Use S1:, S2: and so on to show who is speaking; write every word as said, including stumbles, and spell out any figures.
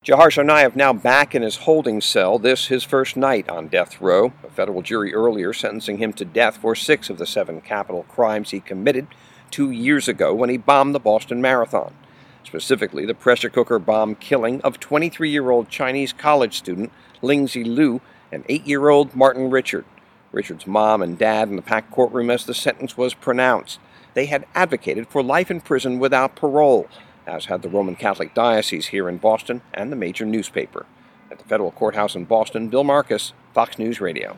S1: Jahar Tsarnaev now back in his holding cell, this his first night on death row. A federal jury earlier sentencing him to death for six of the seven capital crimes he committed two years ago when he bombed the Boston Marathon. Specifically, the pressure cooker bomb killing of twenty-three-year-old Chinese college student Lingzi Lu and eight-year-old Martin Richard. Richard's mom and dad in the packed courtroom as the sentence was pronounced. They had advocated for life in prison without parole, as had the Roman Catholic Diocese here in Boston and the major newspaper. At the federal courthouse in Boston, Bill Marcus, Fox News Radio.